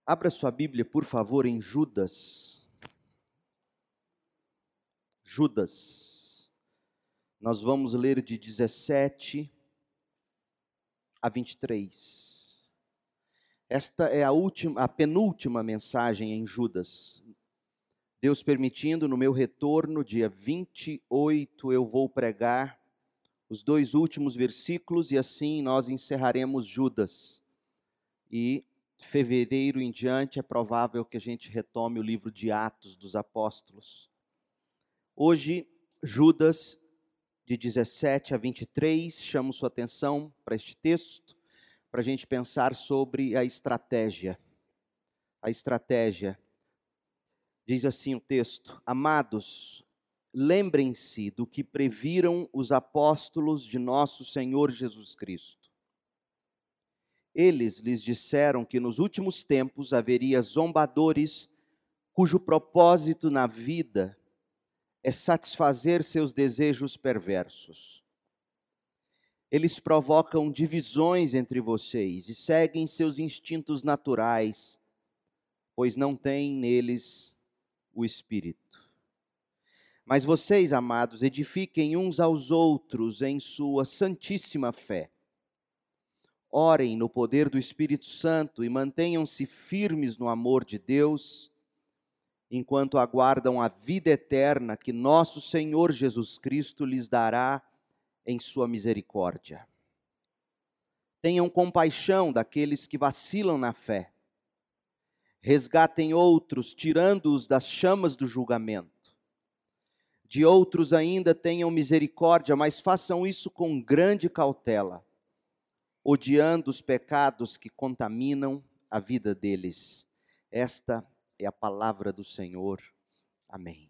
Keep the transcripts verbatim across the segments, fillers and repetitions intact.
Abra sua Bíblia, por favor, em Judas. Judas. Nós vamos ler de dezessete a vinte e três. Esta é a última, a penúltima mensagem em Judas. Deus permitindo, no meu retorno, dia vinte e oito, eu vou pregar os dois últimos versículos e assim nós encerraremos Judas. E fevereiro em diante é provável que a gente retome o livro de Atos dos Apóstolos. Hoje, Judas, de dezessete a vinte e três, chamo sua atenção para este texto, para a gente pensar sobre a estratégia. A estratégia. Diz assim o texto: Amados, lembrem-se do que previram os apóstolos de nosso Senhor Jesus Cristo. Eles lhes disseram que nos últimos tempos haveria zombadores, cujo propósito na vida é satisfazer seus desejos perversos. Eles provocam divisões entre vocês e seguem seus instintos naturais, pois não têm neles o Espírito. Mas vocês, amados, edifiquem uns aos outros em sua santíssima fé. Orem no poder do Espírito Santo e mantenham-se firmes no amor de Deus, enquanto aguardam a vida eterna que nosso Senhor Jesus Cristo lhes dará em sua misericórdia. Tenham compaixão daqueles que vacilam na fé. Resgatem outros, tirando-os das chamas do julgamento. De outros ainda tenham misericórdia, mas façam isso com grande cautela, odiando os pecados que contaminam a vida deles. Esta é a palavra do Senhor. Amém.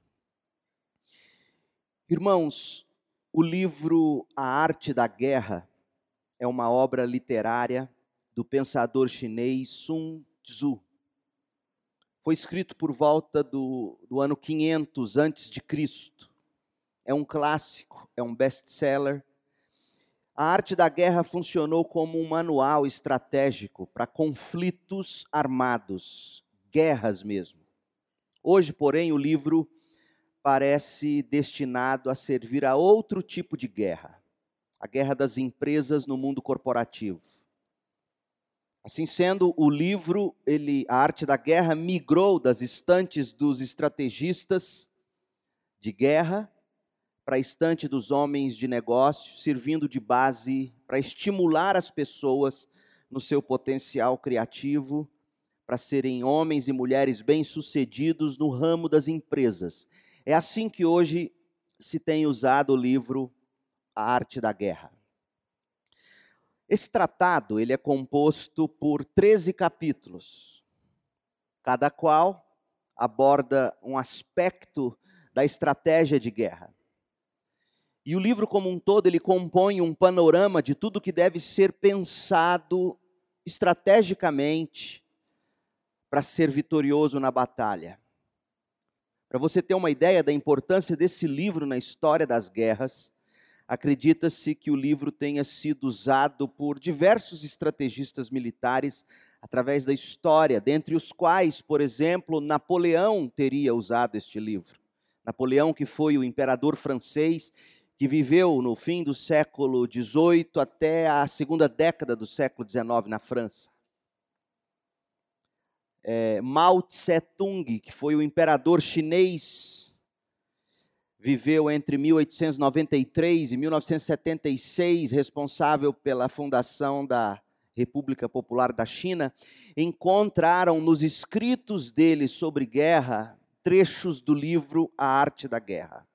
Irmãos, o livro A Arte da Guerra é uma obra literária do pensador chinês Sun Tzu. Foi escrito por volta do, do ano quinhentos antes de Cristo. É um clássico, é um best-seller. A Arte da Guerra funcionou como um manual estratégico para conflitos armados, guerras mesmo. Hoje, porém, o livro parece destinado a servir a outro tipo de guerra, a guerra das empresas no mundo corporativo. Assim sendo, o livro, ele, A Arte da Guerra, migrou das estantes dos estrategistas de guerra para a estante dos homens de negócios, servindo de base para estimular as pessoas no seu potencial criativo, para serem homens e mulheres bem-sucedidos no ramo das empresas. É assim que hoje se tem usado o livro A Arte da Guerra. Esse tratado, ele é composto por treze capítulos, cada qual aborda um aspecto da estratégia de guerra. E o livro como um todo, ele compõe um panorama de tudo que deve ser pensado estrategicamente para ser vitorioso na batalha. Para você ter uma ideia da importância desse livro na história das guerras, acredita-se que o livro tenha sido usado por diversos estrategistas militares através da história, dentre os quais, por exemplo, Napoleão teria usado este livro. Napoleão, que foi o imperador francês, que viveu no fim do século dezoito até a segunda década do século dezenove na França. É, Mao Tse-tung, que foi o imperador chinês, viveu entre mil oitocentos e noventa e três e mil novecentos e setenta e seis, responsável pela fundação da República Popular da China. Encontraram nos escritos dele sobre guerra trechos do livro A Arte da Guerra.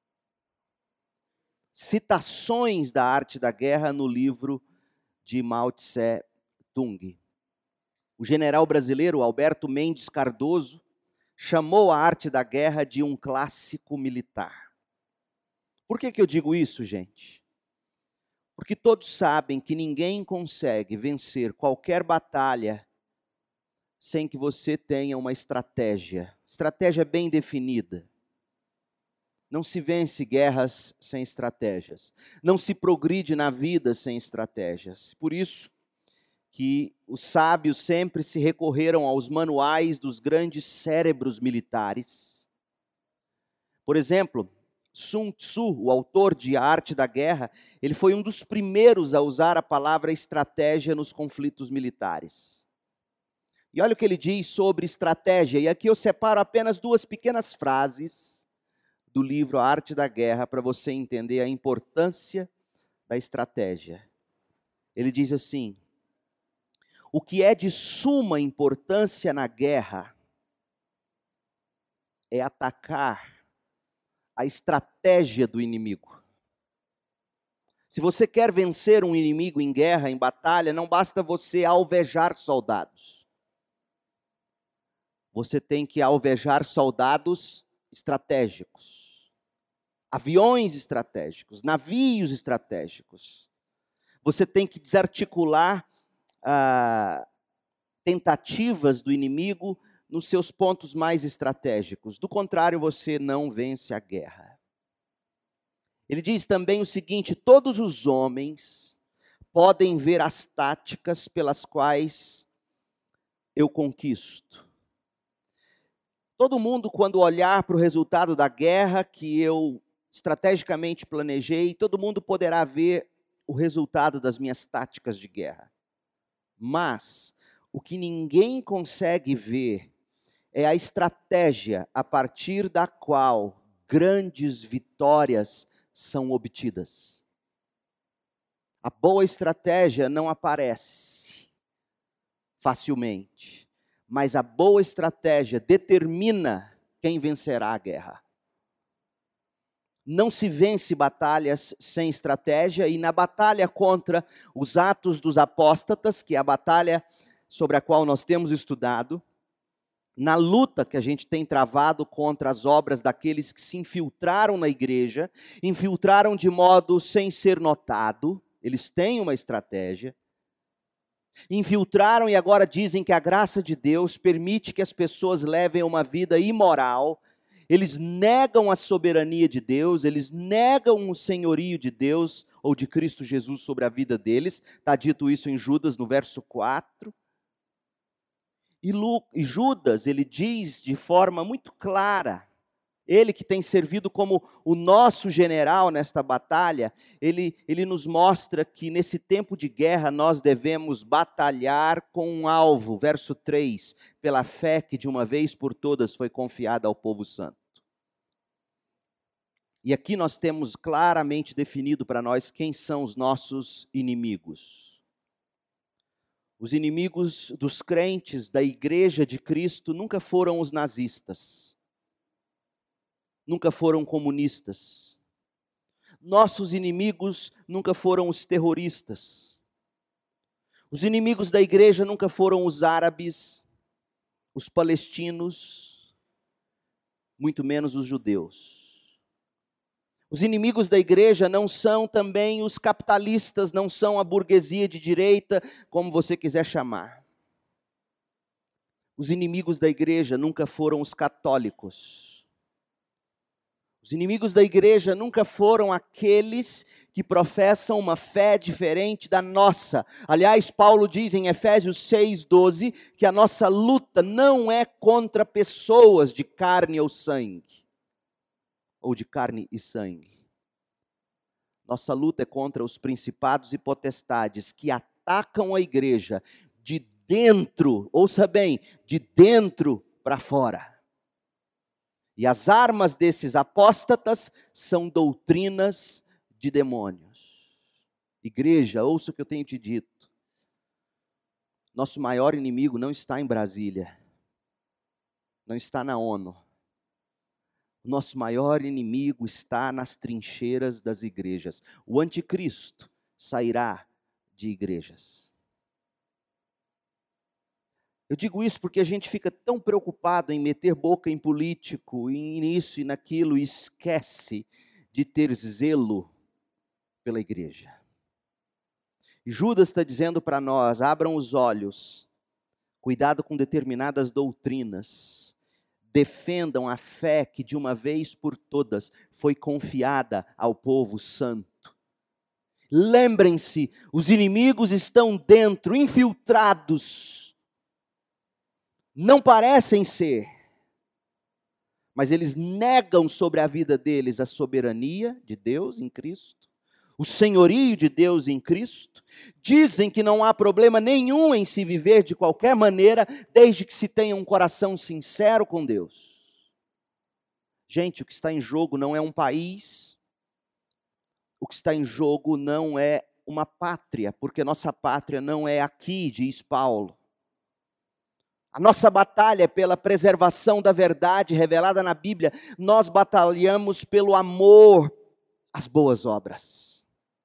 Citações da Arte da Guerra no livro de Mao Tse-tung. O general brasileiro Alberto Mendes Cardoso chamou a Arte da Guerra de um clássico militar. Por que que eu digo isso, gente? Porque todos sabem que ninguém consegue vencer qualquer batalha sem que você tenha uma estratégia, estratégia bem definida. Não se vence guerras sem estratégias. Não se progride na vida sem estratégias. Por isso que os sábios sempre se recorreram aos manuais dos grandes cérebros militares. Por exemplo, Sun Tzu, o autor de A Arte da Guerra, ele foi um dos primeiros a usar a palavra estratégia nos conflitos militares. E olha o que ele diz sobre estratégia, e aqui eu separo apenas duas pequenas frases do livro A Arte da Guerra para você entender a importância da estratégia. Ele diz assim: o que é de suma importância na guerra é atacar a estratégia do inimigo. Se você quer vencer um inimigo em guerra, em batalha, não basta você alvejar soldados. Você tem que alvejar soldados estratégicos, aviões estratégicos, navios estratégicos. Você tem que desarticular ah, tentativas do inimigo nos seus pontos mais estratégicos. Do contrário, você não vence a guerra. Ele diz também o seguinte: todos os homens podem ver as táticas pelas quais eu conquisto. Todo mundo, quando olhar para o resultado da guerra que eu estrategicamente planejei, todo mundo poderá ver o resultado das minhas táticas de guerra. Mas o que ninguém consegue ver é a estratégia a partir da qual grandes vitórias são obtidas. A boa estratégia não aparece facilmente, mas a boa estratégia determina quem vencerá a guerra. Não se vence batalhas sem estratégia, e na batalha contra os atos dos apóstatas, que é a batalha sobre a qual nós temos estudado, na luta que a gente tem travado contra as obras daqueles que se infiltraram na igreja, infiltraram de modo sem ser notado, eles têm uma estratégia, infiltraram e agora dizem que a graça de Deus permite que as pessoas levem uma vida imoral. Eles negam a soberania de Deus, eles negam o senhorio de Deus ou de Cristo Jesus sobre a vida deles. Está dito isso em Judas no verso quatro. E, Lu, e Judas, ele diz de forma muito clara, ele que tem servido como o nosso general nesta batalha, ele, ele nos mostra que nesse tempo de guerra nós devemos batalhar com um alvo, verso três, pela fé que de uma vez por todas foi confiada ao povo santo. E aqui nós temos claramente definido para nós quem são os nossos inimigos. Os inimigos dos crentes da igreja de Cristo nunca foram os nazistas, nunca foram comunistas. Nossos inimigos nunca foram os terroristas. Os inimigos da igreja nunca foram os árabes, os palestinos, muito menos os judeus. Os inimigos da igreja não são também os capitalistas, não são a burguesia de direita, como você quiser chamar. Os inimigos da igreja nunca foram os católicos. Os inimigos da igreja nunca foram aqueles que professam uma fé diferente da nossa. Aliás, Paulo diz em Efésios seis, doze, que a nossa luta não é contra pessoas de carne ou sangue. Ou de carne e sangue. Nossa luta é contra os principados e potestades que atacam a igreja de dentro, ouça bem, de dentro para fora. E as armas desses apóstatas são doutrinas de demônios. Igreja, ouça o que eu tenho te dito. Nosso maior inimigo não está em Brasília, não está na ONU. Nosso maior inimigo está nas trincheiras das igrejas. O anticristo sairá de igrejas. Eu digo isso porque a gente fica tão preocupado em meter boca em político, e nisso e naquilo, e esquece de ter zelo pela igreja. E Judas está dizendo para nós: abram os olhos, cuidado com determinadas doutrinas. Defendam a fé que de uma vez por todas foi confiada ao povo santo. Lembrem-se, os inimigos estão dentro, infiltrados. Não parecem ser, mas eles negam sobre a vida deles a soberania de Deus em Cristo, o senhorio de Deus em Cristo. Dizem que não há problema nenhum em se viver de qualquer maneira, desde que se tenha um coração sincero com Deus. Gente, o que está em jogo não é um país, o que está em jogo não é uma pátria, porque nossa pátria não é aqui, diz Paulo. A nossa batalha é pela preservação da verdade revelada na Bíblia. Nós batalhamos pelo amor às boas obras.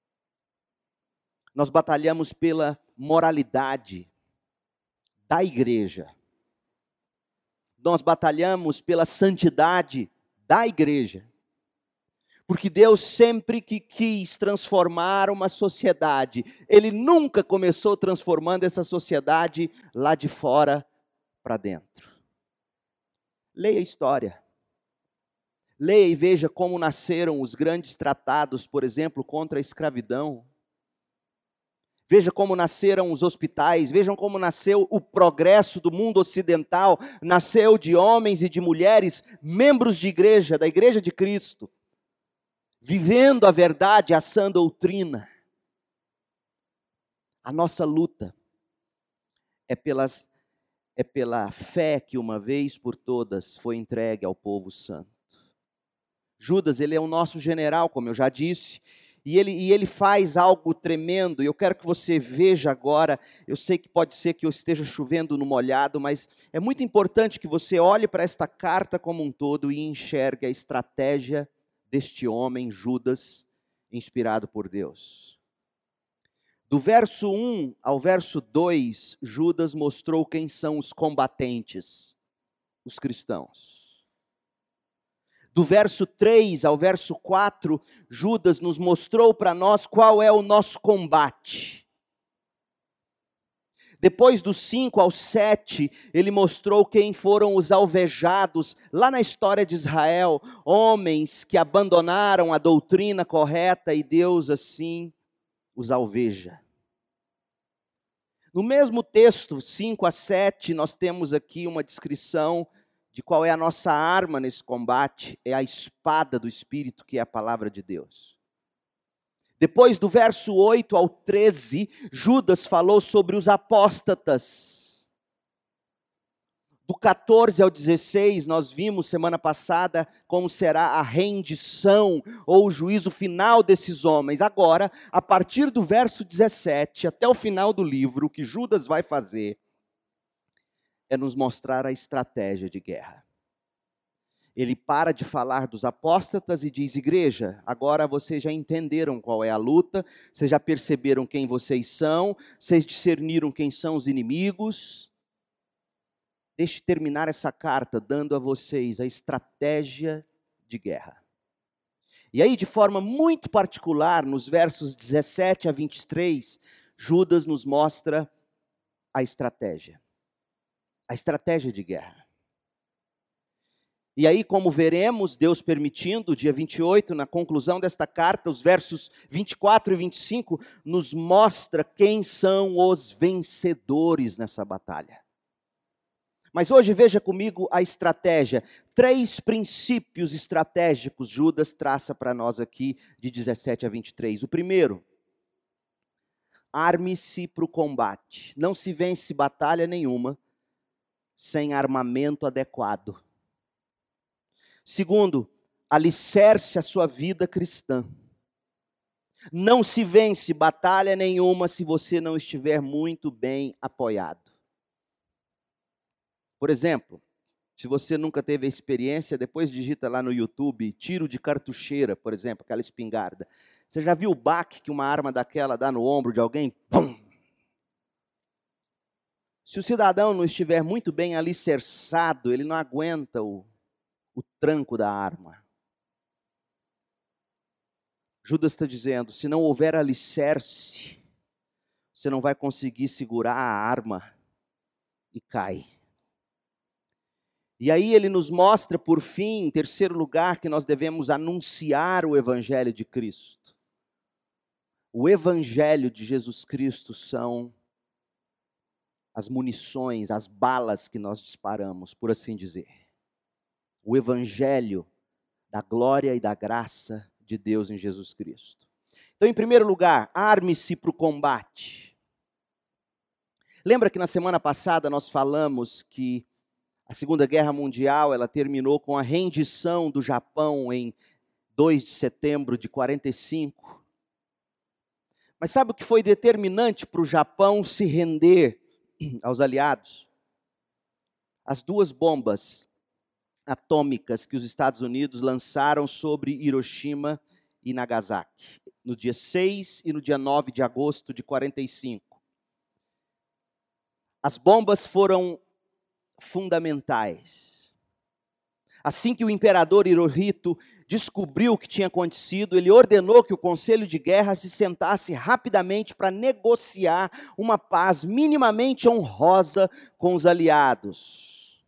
Nós batalhamos pela moralidade da igreja. Nós batalhamos pela santidade da igreja. Porque Deus sempre que quis transformar uma sociedade, Ele nunca começou transformando essa sociedade lá de fora para dentro. Leia a história. Leia e veja como nasceram os grandes tratados, por exemplo, contra a escravidão. Veja como nasceram os hospitais, vejam como nasceu o progresso do mundo ocidental, nasceu de homens e de mulheres, membros de igreja, da igreja de Cristo, vivendo a verdade, a sã doutrina. A nossa luta é, pelas, é pela fé que uma vez por todas foi entregue ao povo santo. Judas, ele é o nosso general, como eu já disse, e ele, e ele faz algo tremendo, e eu quero que você veja agora. Eu sei que pode ser que eu esteja chovendo no molhado, mas é muito importante que você olhe para esta carta como um todo e enxergue a estratégia deste homem, Judas, inspirado por Deus. Do verso um ao verso dois, Judas mostrou quem são os combatentes, os cristãos. Do verso três ao verso quatro, Judas nos mostrou para nós qual é o nosso combate. Depois do cinco ao sete, ele mostrou quem foram os alvejados, lá na história de Israel, homens que abandonaram a doutrina correta e Deus assim os alveja. No mesmo texto, cinco a sete, nós temos aqui uma descrição de qual é a nossa arma nesse combate, é a espada do Espírito, que é a palavra de Deus. Depois do verso oito ao treze, Judas falou sobre os apóstatas. Do quatorze ao dezesseis, nós vimos semana passada como será a rendição ou o juízo final desses homens. Agora, a partir do verso dezessete até o final do livro, o que Judas vai fazer é nos mostrar a estratégia de guerra. Ele para de falar dos apóstatas e diz: igreja, agora vocês já entenderam qual é a luta, vocês já perceberam quem vocês são, vocês discerniram quem são os inimigos. Deixe terminar essa carta dando a vocês a estratégia de guerra. E aí, de forma muito particular, nos versos dezessete a vinte e três, Judas nos mostra a estratégia. A estratégia de guerra. E aí, como veremos, Deus permitindo, dia vinte e oito, na conclusão desta carta, os versos vinte e quatro e vinte e cinco, nos mostra quem são os vencedores nessa batalha. Mas hoje veja comigo a estratégia. Três princípios estratégicos Judas traça para nós aqui, de dezessete a vinte e três. O primeiro: arme-se para o combate. Não se vence batalha nenhuma sem armamento adequado. Segundo, alicerce a sua vida cristã. Não se vence batalha nenhuma se você não estiver muito bem apoiado. Por exemplo, se você nunca teve a experiência, depois digita lá no YouTube, tiro de cartucheira, por exemplo, aquela espingarda. Você já viu o baque que uma arma daquela dá no ombro de alguém? Pum! Se o cidadão não estiver muito bem alicerçado, ele não aguenta o, o tranco da arma. Judas está dizendo, se não houver alicerce, você não vai conseguir segurar a arma e cai. E aí ele nos mostra, por fim, em terceiro lugar, que nós devemos anunciar o Evangelho de Cristo. O Evangelho de Jesus Cristo são as munições, as balas que nós disparamos, por assim dizer. O Evangelho da glória e da graça de Deus em Jesus Cristo. Então, em primeiro lugar, arme-se para o combate. Lembra que na semana passada nós falamos que a Segunda Guerra Mundial ela terminou com a rendição do Japão em dois de setembro de quarenta e cinco? Mas sabe o que foi determinante para o Japão se render aos aliados? As duas bombas atômicas que os Estados Unidos lançaram sobre Hiroshima e Nagasaki, no dia seis e no dia nove de agosto de quarenta e cinco. As bombas foram fundamentais. Assim que o imperador Hirohito descobriu o que tinha acontecido, ele ordenou que o Conselho de Guerra se sentasse rapidamente para negociar uma paz minimamente honrosa com os aliados.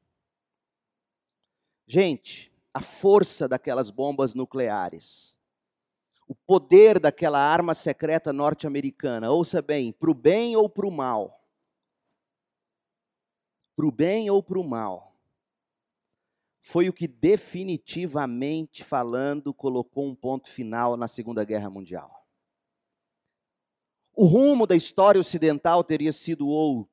Gente, a força daquelas bombas nucleares, o poder daquela arma secreta norte-americana, ouça bem, para o bem ou para o mal, para o bem ou para o mal, foi o que definitivamente falando colocou um ponto final na Segunda Guerra Mundial. O rumo da história ocidental teria sido outro.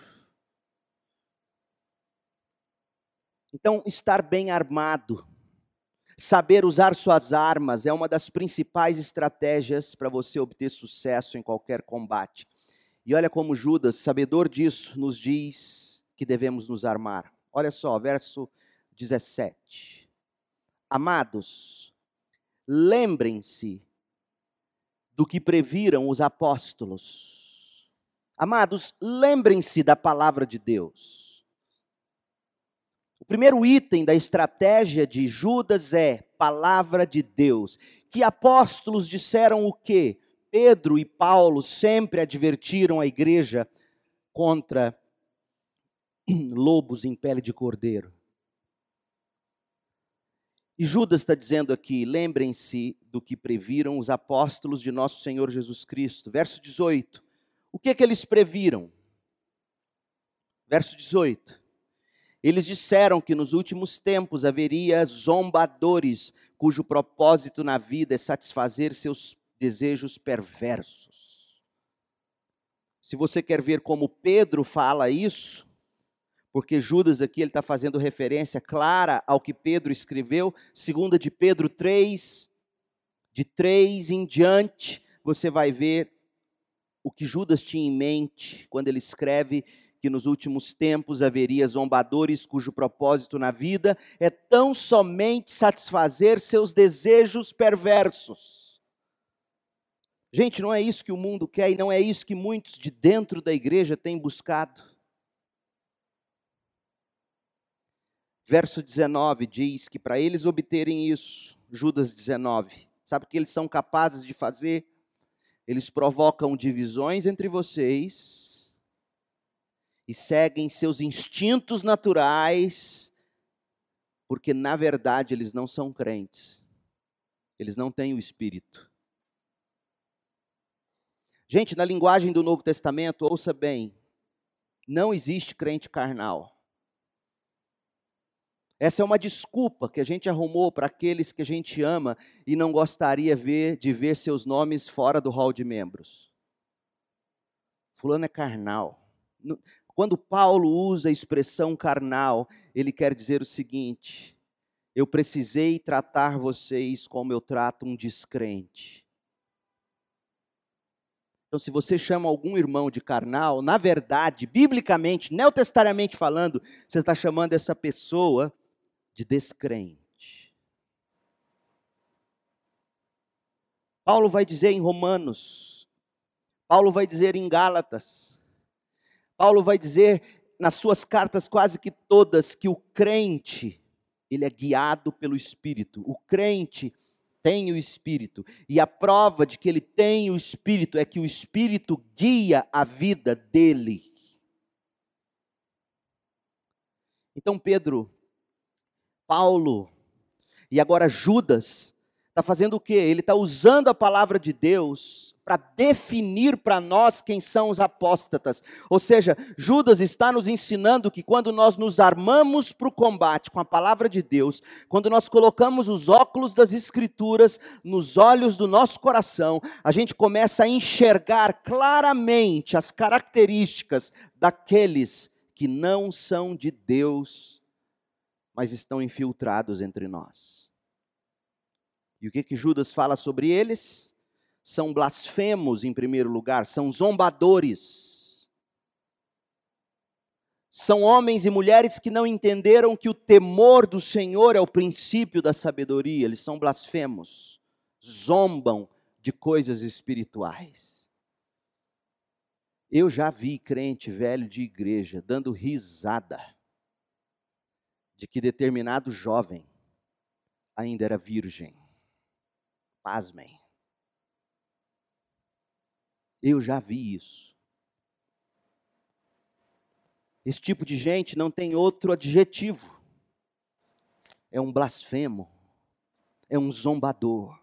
Então, estar bem armado, saber usar suas armas é uma das principais estratégias para você obter sucesso em qualquer combate. E olha como Judas, sabedor disso, nos diz que devemos nos armar. Olha só, verso dezessete. Amados, lembrem-se do que previram os apóstolos. Amados, lembrem-se da palavra de Deus. O primeiro item da estratégia de Judas é palavra de Deus. Que apóstolos disseram o quê? Pedro e Paulo sempre advertiram a igreja contra lobos em pele de cordeiro. E Judas está dizendo aqui, lembrem-se do que previram os apóstolos de nosso Senhor Jesus Cristo. Verso dezoito, o que é que eles previram? Verso dezoito, eles disseram que nos últimos tempos haveria zombadores, cujo propósito na vida é satisfazer seus desejos perversos. Se você quer ver como Pedro fala isso, porque Judas aqui ele está fazendo referência clara ao que Pedro escreveu, segunda de Pedro três, de três em diante, você vai ver o que Judas tinha em mente quando ele escreve que nos últimos tempos haveria zombadores cujo propósito na vida é tão somente satisfazer seus desejos perversos. Gente, não é isso que o mundo quer e não é isso que muitos de dentro da igreja têm buscado. Verso dezenove diz que para eles obterem isso, Judas dezenove, sabe o que eles são capazes de fazer? Eles provocam divisões entre vocês e seguem seus instintos naturais, porque na verdade eles não são crentes, eles não têm o Espírito. Gente, na linguagem do Novo Testamento, ouça bem, não existe crente carnal. Essa é uma desculpa que a gente arrumou para aqueles que a gente ama e não gostaria ver, de ver seus nomes fora do hall de membros. Fulano é carnal. Quando Paulo usa a expressão carnal, ele quer dizer o seguinte: eu precisei tratar vocês como eu trato um descrente. Então, se você chama algum irmão de carnal, na verdade, biblicamente, neotestariamente falando, você está chamando essa pessoa de descrente. Paulo vai dizer em Romanos, Paulo vai dizer em Gálatas, Paulo vai dizer nas suas cartas quase que todas que o crente, ele é guiado pelo Espírito. O crente tem o Espírito. E a prova de que ele tem o Espírito é que o Espírito guia a vida dele. Então Pedro, Paulo e agora Judas está fazendo o quê? Ele está usando a palavra de Deus para definir para nós quem são os apóstatas. Ou seja, Judas está nos ensinando que quando nós nos armamos para o combate com a palavra de Deus, quando nós colocamos os óculos das Escrituras nos olhos do nosso coração, a gente começa a enxergar claramente as características daqueles que não são de Deus, mas estão infiltrados entre nós. E o que que Judas fala sobre eles? São blasfemos em primeiro lugar, são zombadores. São homens e mulheres que não entenderam que o temor do Senhor é o princípio da sabedoria. Eles são blasfemos, zombam de coisas espirituais. Eu já vi crente velho de igreja dando risada de que determinado jovem ainda era virgem. Pasmem. Eu já vi isso. Esse tipo de gente não tem outro adjetivo. É um blasfemo. É um zombador.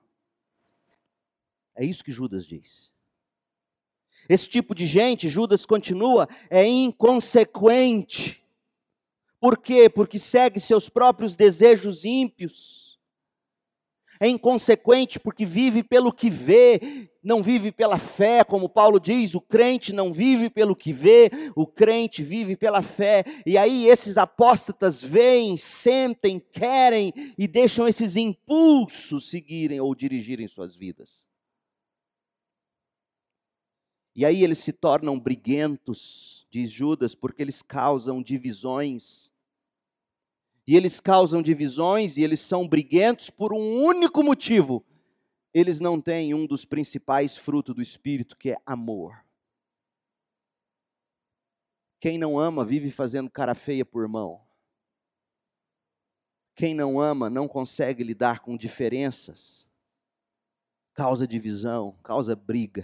É isso que Judas diz. Esse tipo de gente, Judas continua, é inconsequente. Por quê? Porque segue seus próprios desejos ímpios. É inconsequente porque vive pelo que vê, não vive pela fé, como Paulo diz, o crente não vive pelo que vê, o crente vive pela fé. E aí esses apóstatas veem, sentem, querem e deixam esses impulsos seguirem ou dirigirem suas vidas. E aí eles se tornam briguentos, diz Judas, porque eles causam divisões. E eles causam divisões e eles são briguentos por um único motivo. Eles não têm um dos principais frutos do Espírito, que é amor. Quem não ama vive fazendo cara feia por irmão. Quem não ama não consegue lidar com diferenças. Causa divisão, causa briga.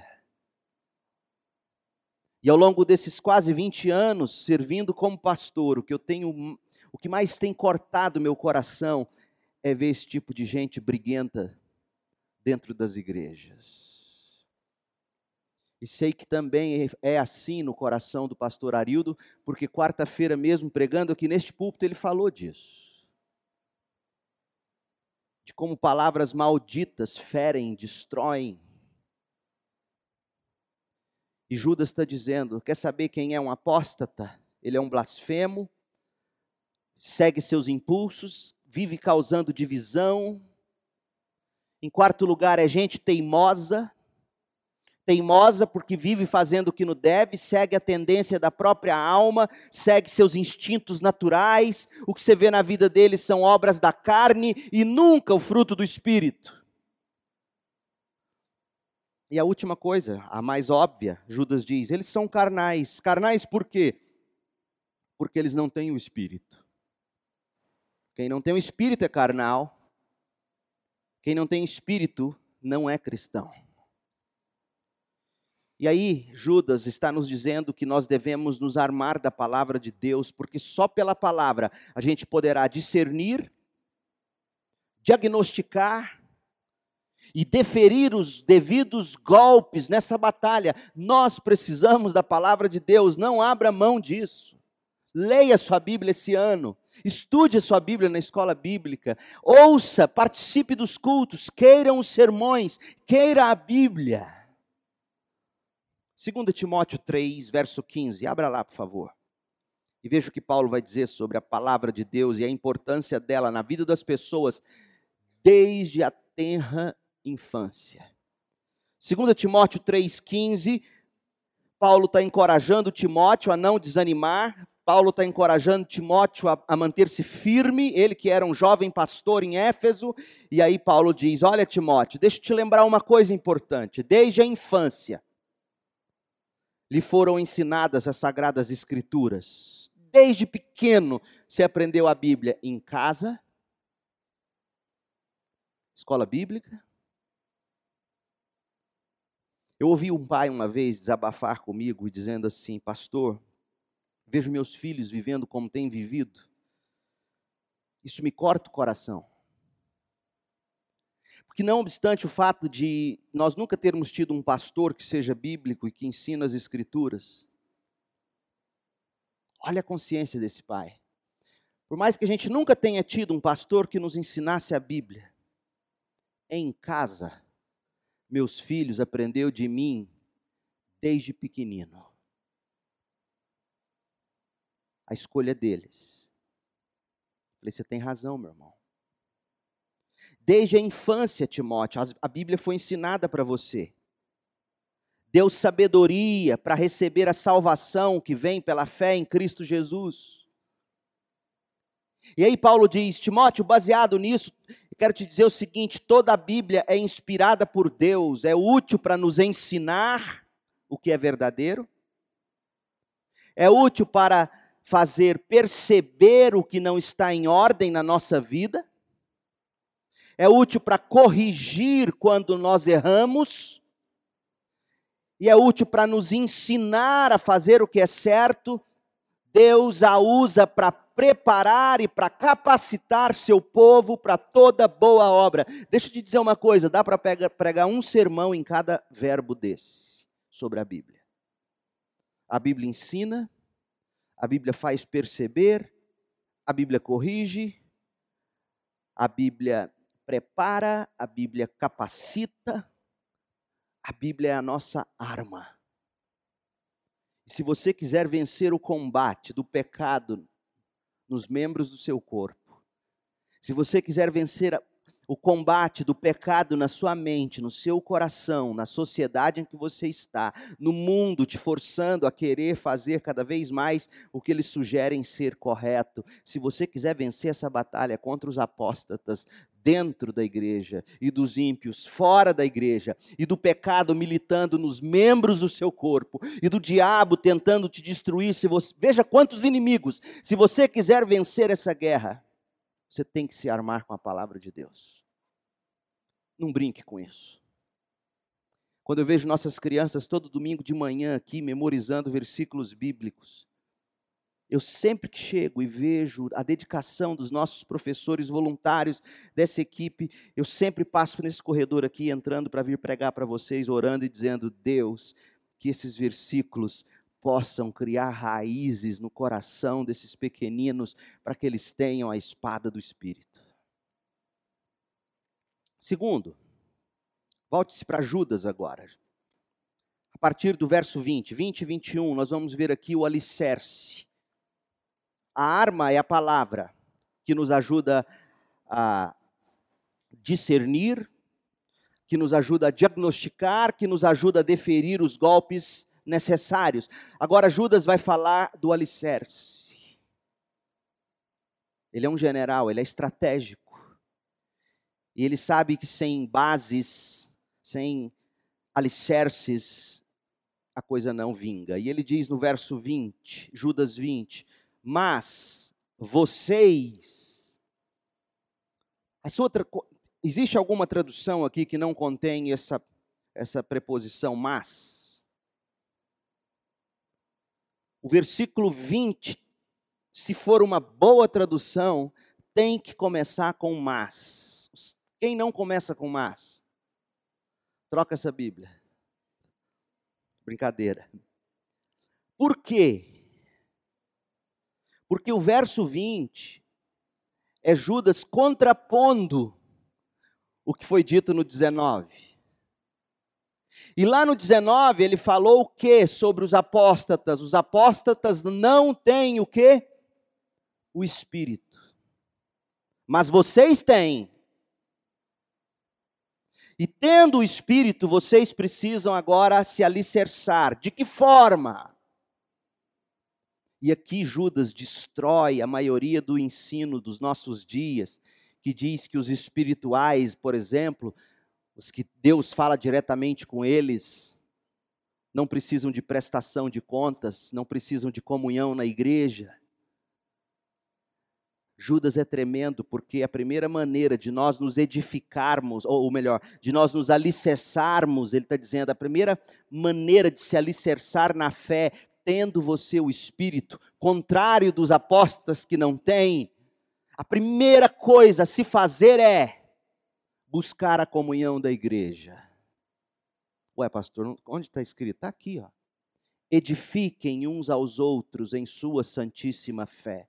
E ao longo desses quase vinte anos, servindo como pastor, o que eu tenho... O que mais tem cortado meu coração é ver esse tipo de gente briguenta dentro das igrejas. E sei que também é assim no coração do pastor Arildo, porque quarta-feira mesmo, pregando aqui neste púlpito, ele falou disso. De como palavras malditas ferem, destroem. E Judas está dizendo, quer saber quem é um apóstata? Ele é um blasfemo, segue seus impulsos, vive causando divisão. Em quarto lugar, é gente teimosa. Teimosa porque vive fazendo o que não deve, segue a tendência da própria alma, segue seus instintos naturais. O que você vê na vida deles são obras da carne e nunca o fruto do Espírito. E a última coisa, a mais óbvia, Judas diz, eles são carnais. Carnais por quê? Porque eles não têm o Espírito. Quem não tem o Espírito é carnal. Quem não tem Espírito não é cristão. E aí, Judas está nos dizendo que nós devemos nos armar da palavra de Deus, porque só pela palavra a gente poderá discernir, diagnosticar e deferir os devidos golpes nessa batalha. Nós precisamos da palavra de Deus, não abra mão disso. Leia sua Bíblia esse ano, estude a sua Bíblia na escola bíblica, ouça, participe dos cultos, queiram os sermões, queira a Bíblia. dois Timóteo três, verso quinze, abra lá por favor. E veja o que Paulo vai dizer sobre a palavra de Deus e a importância dela na vida das pessoas desde a tenra infância. dois Timóteo três, quinze, Paulo está encorajando Timóteo a não desanimar. Paulo está encorajando Timóteo a, a manter-se firme, ele que era um jovem pastor em Éfeso, e aí Paulo diz, olha Timóteo, deixa eu te lembrar uma coisa importante, desde a infância, lhe foram ensinadas as Sagradas Escrituras, desde pequeno você aprendeu a Bíblia em casa, escola bíblica. Eu ouvi um pai uma vez desabafar comigo, dizendo assim, pastor, vejo meus filhos vivendo como têm vivido. Isso me corta o coração. Porque não obstante o fato de nós nunca termos tido um pastor que seja bíblico e que ensina as Escrituras, olha a consciência desse pai. Por mais que a gente nunca tenha tido um pastor que nos ensinasse a Bíblia, em casa, meus filhos aprendeu de mim desde pequenino. A escolha deles. Falei, você tem razão, meu irmão. Desde a infância, Timóteo, a Bíblia foi ensinada para você. Deu sabedoria para receber a salvação que vem pela fé em Cristo Jesus. E aí Paulo diz, Timóteo, baseado nisso, eu quero te dizer o seguinte, toda a Bíblia é inspirada por Deus, é útil para nos ensinar o que é verdadeiro, é útil para fazer perceber o que não está em ordem na nossa vida, é útil para corrigir quando nós erramos, e é útil para nos ensinar a fazer o que é certo. Deus a usa para preparar e para capacitar seu povo para toda boa obra. Deixa eu te dizer uma coisa, dá para pregar um sermão em cada verbo desse, sobre a Bíblia. A Bíblia ensina, a Bíblia faz perceber, a Bíblia corrige, a Bíblia prepara, a Bíblia capacita, a Bíblia é a nossa arma. E se você quiser vencer o combate do pecado nos membros do seu corpo, se você quiser vencer o combate do pecado na sua mente, no seu coração, na sociedade em que você está, no mundo te forçando a querer fazer cada vez mais o que eles sugerem ser correto, se você quiser vencer essa batalha contra os apóstatas dentro da igreja e dos ímpios fora da igreja e do pecado militando nos membros do seu corpo e do diabo tentando te destruir, se você, veja quantos inimigos, se você quiser vencer essa guerra, você tem que se armar com a palavra de Deus. Não brinque com isso. Quando eu vejo nossas crianças todo domingo de manhã aqui memorizando versículos bíblicos, eu sempre que chego e vejo a dedicação dos nossos professores voluntários dessa equipe, eu sempre passo nesse corredor aqui, entrando para vir pregar para vocês, orando e dizendo, Deus, que esses versículos possam criar raízes no coração desses pequeninos, para que eles tenham a espada do Espírito. Segundo, volte-se para Judas agora. A partir do verso vinte, vinte e vinte e um, nós vamos ver aqui o alicerce. A arma é a palavra, que nos ajuda a discernir, que nos ajuda a diagnosticar, que nos ajuda a deferir os golpes necessários. Agora Judas vai falar do alicerce. Ele é um general, ele é estratégico. E ele sabe que sem bases, sem alicerces, a coisa não vinga. E ele diz no verso vinte, Judas vinte, mas vocês... Essa outra, existe alguma tradução aqui que não contém essa, essa preposição mas? O versículo vinte, se for uma boa tradução, tem que começar com mas. Quem não começa com mas? Troca essa Bíblia. Brincadeira. Por quê? Porque o verso vinte é Judas contrapondo o que foi dito no dezenove. E lá no dezenove ele falou o que sobre os apóstatas? Os apóstatas não têm o que? O Espírito. Mas vocês têm. E tendo o Espírito, vocês precisam agora se alicerçar. De que forma? E aqui Judas destrói a maioria do ensino dos nossos dias, que diz que os espirituais, por exemplo, os que Deus fala diretamente com eles, não precisam de prestação de contas, não precisam de comunhão na igreja. Judas é tremendo, porque a primeira maneira de nós nos edificarmos, ou melhor, de nós nos alicerçarmos, ele está dizendo, a primeira maneira de se alicerçar na fé, tendo você o Espírito, contrário dos apóstolos que não têm, a primeira coisa a se fazer é buscar a comunhão da igreja. Ué, pastor, onde está escrito? Está aqui, ó. Edifiquem uns aos outros em sua santíssima fé.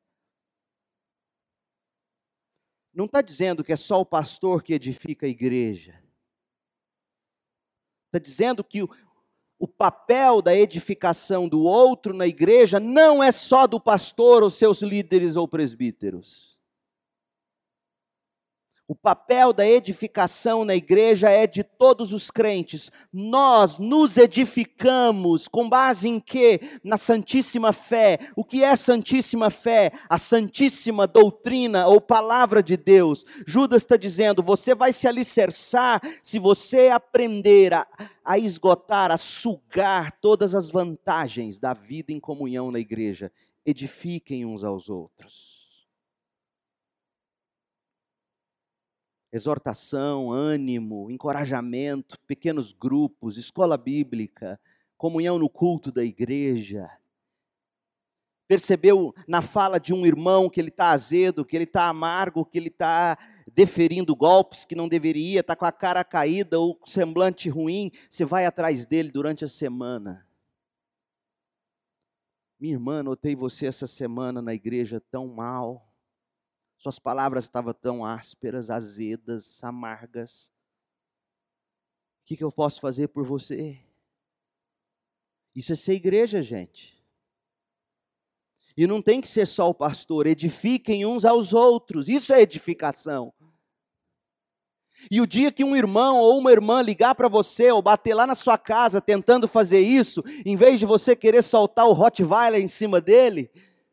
Não está dizendo que é só o pastor que edifica a igreja. Está dizendo que o, o papel da edificação do outro na igreja não é só do pastor ou seus líderes ou presbíteros. O papel da edificação na igreja é de todos os crentes. Nós nos edificamos com base em quê? Na santíssima fé. O que é santíssima fé? A santíssima doutrina ou palavra de Deus. Judas está dizendo, você vai se alicerçar se você aprender a, a esgotar, a sugar todas as vantagens da vida em comunhão na igreja. Edifiquem uns aos outros. Exortação, ânimo, encorajamento, pequenos grupos, escola bíblica, comunhão no culto da igreja. Percebeu na fala de um irmão que ele está azedo, que ele está amargo, que ele está deferindo golpes que não deveria, está com a cara caída ou semblante ruim, você vai atrás dele durante a semana. Minha irmã, notei você essa semana na igreja tão mal. Suas palavras estavam tão ásperas, azedas, amargas. O que, que eu posso fazer por você? Isso é ser igreja, gente. E não tem que ser só o pastor. Edifiquem uns aos outros. Isso é edificação. E o dia que um irmão ou uma irmã ligar para você, ou bater lá na sua casa tentando fazer isso, em vez de você querer soltar o Rottweiler em cima dele,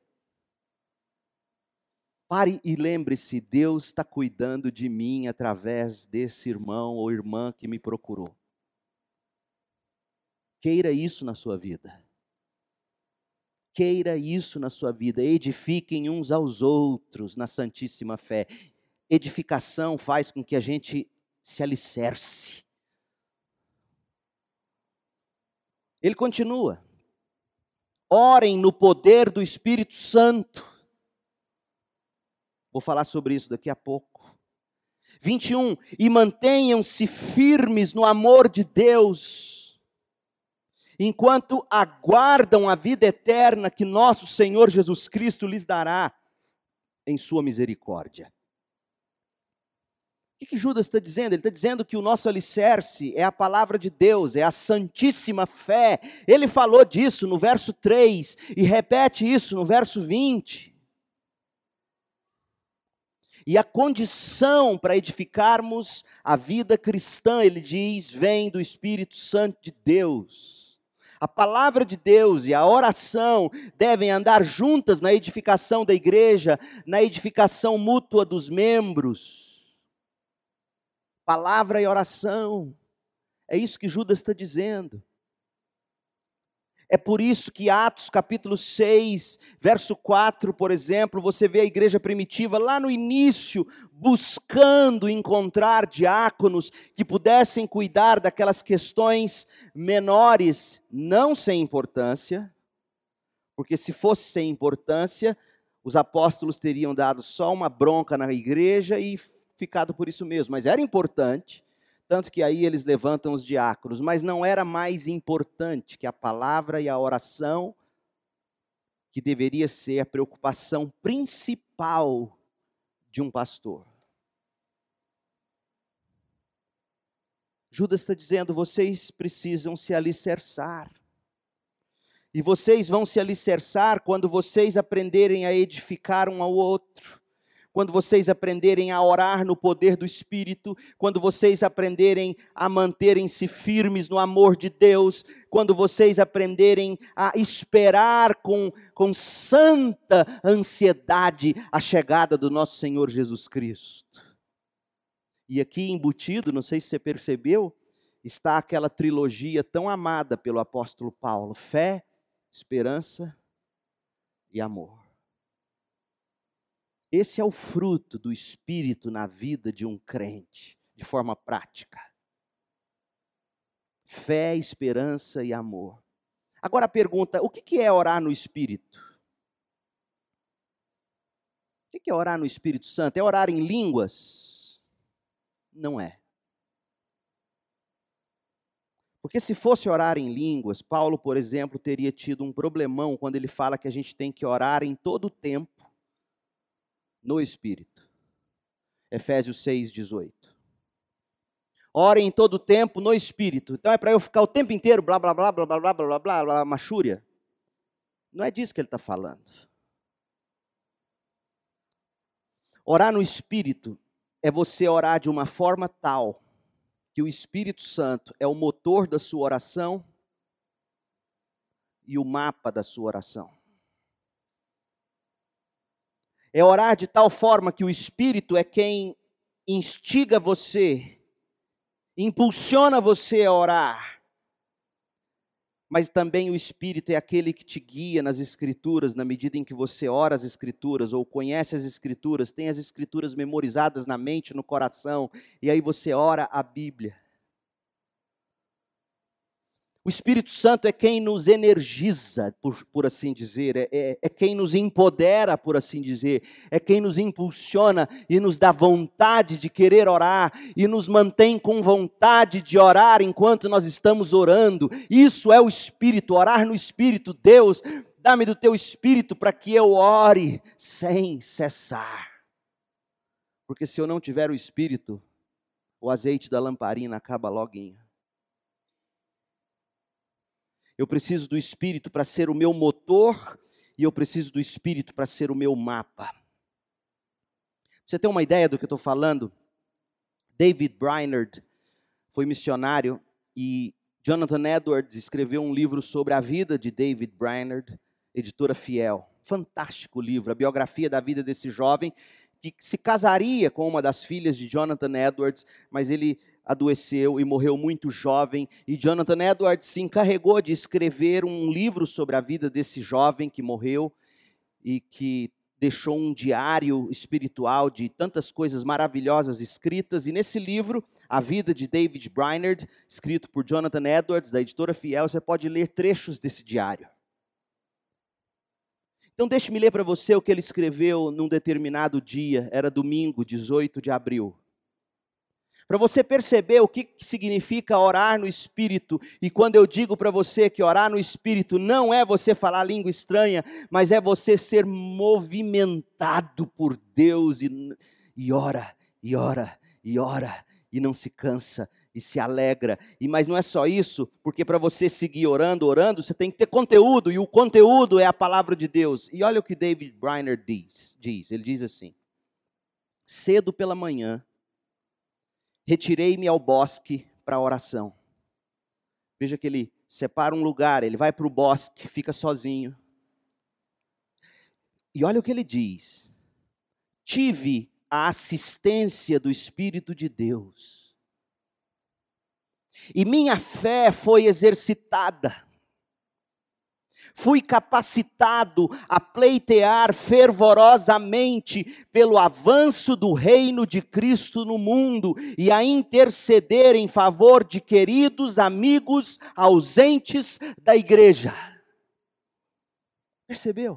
pare e lembre-se, Deus está cuidando de mim através desse irmão ou irmã que me procurou. Queira isso na sua vida. Queira isso na sua vida. Edifiquem uns aos outros na santíssima fé. Edificação faz com que a gente se alicerce. Ele continua. Orem no poder do Espírito Santo. Vou falar sobre isso daqui a pouco. vinte e um. E mantenham-se firmes no amor de Deus, enquanto aguardam a vida eterna que nosso Senhor Jesus Cristo lhes dará em sua misericórdia. O que, que Judas está dizendo? Ele está dizendo que o nosso alicerce é a palavra de Deus, é a santíssima fé. Ele falou disso no verso três e repete isso no verso vinte. E a condição para edificarmos a vida cristã, ele diz, vem do Espírito Santo de Deus. A palavra de Deus e a oração devem andar juntas na edificação da igreja, na edificação mútua dos membros. Palavra e oração, é isso que Judas está dizendo. É por isso que Atos capítulo seis, verso quatro, por exemplo, você vê a igreja primitiva lá no início, buscando encontrar diáconos que pudessem cuidar daquelas questões menores, não sem importância, porque se fosse sem importância, os apóstolos teriam dado só uma bronca na igreja e ficado por isso mesmo, mas era importante. Tanto que aí eles levantam os diáconos, mas não era mais importante que a palavra e a oração, que deveria ser a preocupação principal de um pastor. Judas está dizendo, vocês precisam se alicerçar. E vocês vão se alicerçar quando vocês aprenderem a edificar um ao outro. Quando vocês aprenderem a orar no poder do Espírito, quando vocês aprenderem a manterem-se firmes no amor de Deus, quando vocês aprenderem a esperar com, com santa ansiedade a chegada do nosso Senhor Jesus Cristo. E aqui embutido, não sei se você percebeu, está aquela trilogia tão amada pelo apóstolo Paulo, fé, esperança e amor. Esse é o fruto do Espírito na vida de um crente, de forma prática. Fé, esperança e amor. Agora a pergunta, o que é orar no Espírito? O que é orar no Espírito Santo? É orar em línguas? Não é. Porque se fosse orar em línguas, Paulo, por exemplo, teria tido um problemão quando ele fala que a gente tem que orar em todo o tempo no Espírito. Efésios seis, dezoito. Orem em todo o tempo no Espírito. Então é para eu ficar o tempo inteiro, blá, blá, blá, blá, blá, blá, blá, blá, blá, machúria. Não é disso que ele está falando. Orar no Espírito é você orar de uma forma tal que o Espírito Santo é o motor da sua oração e o mapa da sua oração. É orar de tal forma que o Espírito é quem instiga você, impulsiona você a orar. Mas também o Espírito é aquele que te guia nas Escrituras, na medida em que você ora as Escrituras, ou conhece as Escrituras, tem as Escrituras memorizadas na mente, no coração, e aí você ora a Bíblia. O Espírito Santo é quem nos energiza, por, por assim dizer, é, é, é quem nos empodera, por assim dizer, é quem nos impulsiona e nos dá vontade de querer orar, e nos mantém com vontade de orar enquanto nós estamos orando. Isso é o Espírito, orar no Espírito. Deus, dá-me do teu Espírito para que eu ore sem cessar. Porque se eu não tiver o Espírito, o azeite da lamparina acaba loguinho. Eu preciso do Espírito para ser o meu motor, e eu preciso do Espírito para ser o meu mapa. Você tem uma ideia do que eu estou falando? David Brainerd foi missionário, e Jonathan Edwards escreveu um livro sobre a vida de David Brainerd, editora Fiel. Fantástico livro, a biografia da vida desse jovem, que se casaria com uma das filhas de Jonathan Edwards, mas ele adoeceu e morreu muito jovem, e Jonathan Edwards se encarregou de escrever um livro sobre a vida desse jovem que morreu, e que deixou um diário espiritual de tantas coisas maravilhosas escritas, e nesse livro, A Vida de David Brainerd, escrito por Jonathan Edwards, da editora Fiel, você pode ler trechos desse diário. Então deixe-me ler para você o que ele escreveu num determinado dia, era domingo, dezoito de abril. Para você perceber o que significa orar no Espírito. E quando eu digo para você que orar no Espírito não é você falar língua estranha, mas é você ser movimentado por Deus e, e ora, e ora, e ora, e não se cansa, e se alegra. E mas não é só isso, porque para você seguir orando, orando, você tem que ter conteúdo, e o conteúdo é a palavra de Deus. E olha o que David Brainerd diz, diz ele diz assim: cedo pela manhã, retirei-me ao bosque para a oração. Veja que ele separa um lugar, ele vai para o bosque, fica sozinho. E olha o que ele diz: tive a assistência do Espírito de Deus, e minha fé foi exercitada. Fui capacitado a pleitear fervorosamente pelo avanço do reino de Cristo no mundo e a interceder em favor de queridos amigos ausentes da igreja. Percebeu?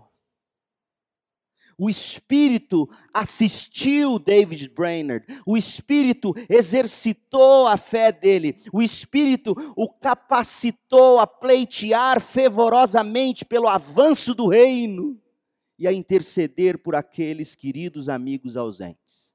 O Espírito assistiu David Brainerd, o Espírito exercitou a fé dele, o Espírito o capacitou a pleitear fervorosamente pelo avanço do reino e a interceder por aqueles queridos amigos ausentes.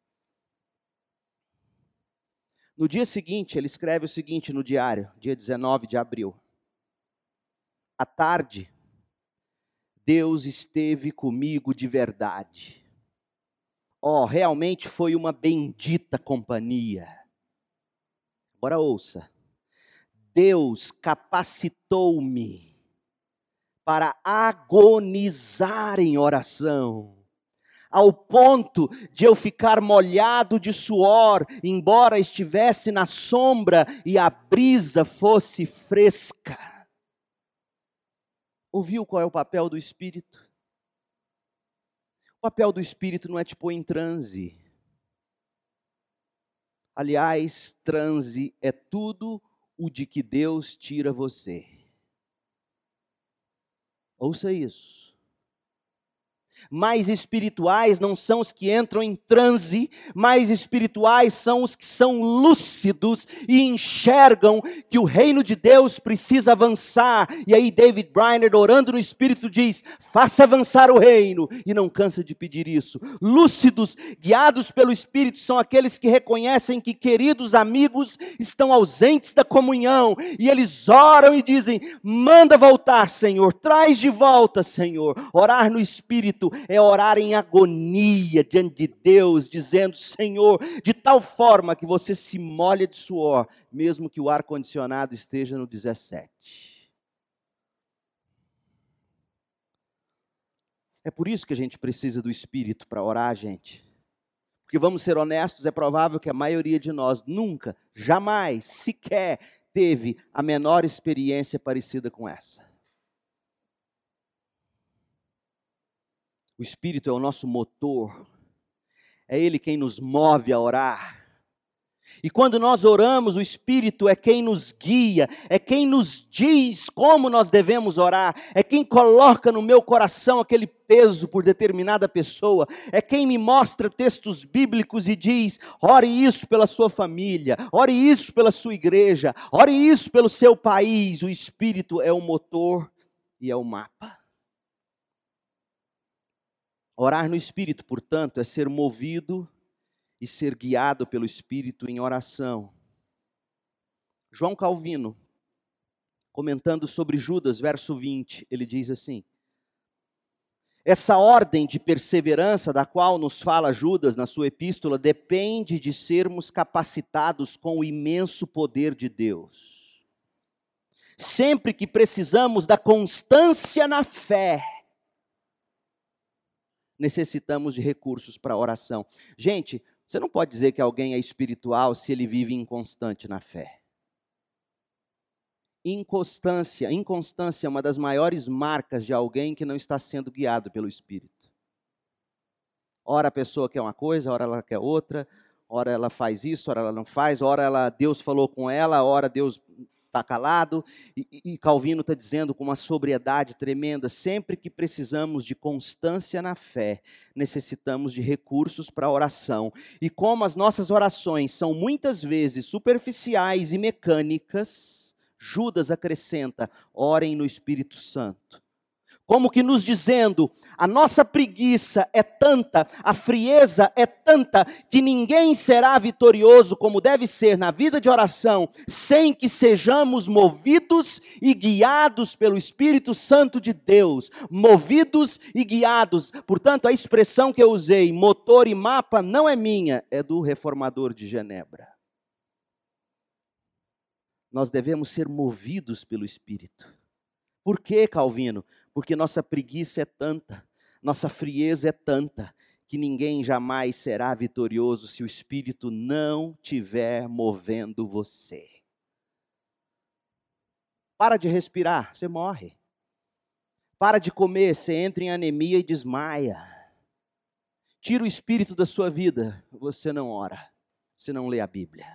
No dia seguinte, ele escreve o seguinte no diário, dia dezenove de abril. À tarde, Deus esteve comigo de verdade. Oh, realmente foi uma bendita companhia. Agora ouça. Deus capacitou-me para agonizar em oração, ao ponto de eu ficar molhado de suor, embora estivesse na sombra e a brisa fosse fresca. Ouviu qual é o papel do Espírito? O papel do Espírito não é te pôr em transe. Aliás, transe é tudo o de que Deus tira você. Ouça isso. Mais espirituais não são os que entram em transe, mais espirituais são os que são lúcidos e enxergam que o reino de Deus precisa avançar. E aí David Brainerd, orando no Espírito, diz: faça avançar o reino, e não cansa de pedir isso. Lúcidos, guiados pelo Espírito, são aqueles que reconhecem que queridos amigos estão ausentes da comunhão, e eles oram e dizem: manda voltar, Senhor, traz de volta, Senhor. Orar no Espírito é orar em agonia diante de Deus, dizendo: Senhor, de tal forma que você se molha de suor, mesmo que o ar-condicionado esteja no dezessete. É por isso que a gente precisa do Espírito para orar, gente. Porque, vamos ser honestos, é provável que a maioria de nós nunca, jamais, sequer teve a menor experiência parecida com essa. O Espírito é o nosso motor, é Ele quem nos move a orar. E quando nós oramos, o Espírito é quem nos guia, é quem nos diz como nós devemos orar, é quem coloca no meu coração aquele peso por determinada pessoa, é quem me mostra textos bíblicos e diz: ore isso pela sua família, ore isso pela sua igreja, ore isso pelo seu país. O Espírito é o motor e é o mapa. Orar no Espírito, portanto, é ser movido e ser guiado pelo Espírito em oração. João Calvino, comentando sobre Judas, verso vinte, ele diz assim: essa ordem de perseverança da qual nos fala Judas na sua epístola depende de sermos capacitados com o imenso poder de Deus. Sempre que precisamos da constância na fé, necessitamos de recursos para oração. Gente, você não pode dizer que alguém é espiritual se ele vive inconstante na fé. Inconstância, inconstância é uma das maiores marcas de alguém que não está sendo guiado pelo Espírito. Ora a pessoa quer uma coisa, ora ela quer outra, ora ela faz isso, ora ela não faz, ora ela, Deus falou com ela, ora Deus está calado. E, e Calvino está dizendo com uma sobriedade tremenda: sempre que precisamos de constância na fé, necessitamos de recursos para a oração. E como as nossas orações são muitas vezes superficiais e mecânicas, Judas acrescenta: orem no Espírito Santo. Como que nos dizendo, a nossa preguiça é tanta, a frieza é tanta, que ninguém será vitorioso como deve ser na vida de oração, sem que sejamos movidos e guiados pelo Espírito Santo de Deus. Movidos e guiados. Portanto, a expressão que eu usei, motor e mapa, não é minha, é do reformador de Genebra. Nós devemos ser movidos pelo Espírito. Por quê, Calvino? Porque nossa preguiça é tanta, nossa frieza é tanta, que ninguém jamais será vitorioso se o Espírito não estiver movendo você. Para de respirar, você morre. Para de comer, você entra em anemia e desmaia. Tira o Espírito da sua vida, você não ora, você não lê a Bíblia.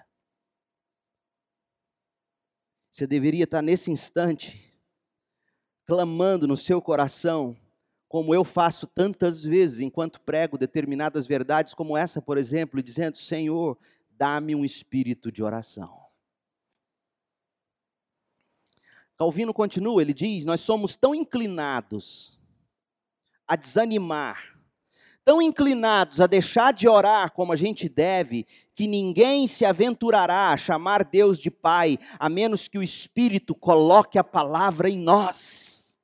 Você deveria estar nesse instante clamando no seu coração, como eu faço tantas vezes enquanto prego determinadas verdades como essa, por exemplo, dizendo: Senhor, dá-me um espírito de oração. Calvino continua, ele diz: nós somos tão inclinados a desanimar, tão inclinados a deixar de orar como a gente deve, que ninguém se aventurará a chamar Deus de Pai, a menos que o Espírito coloque a palavra em nós.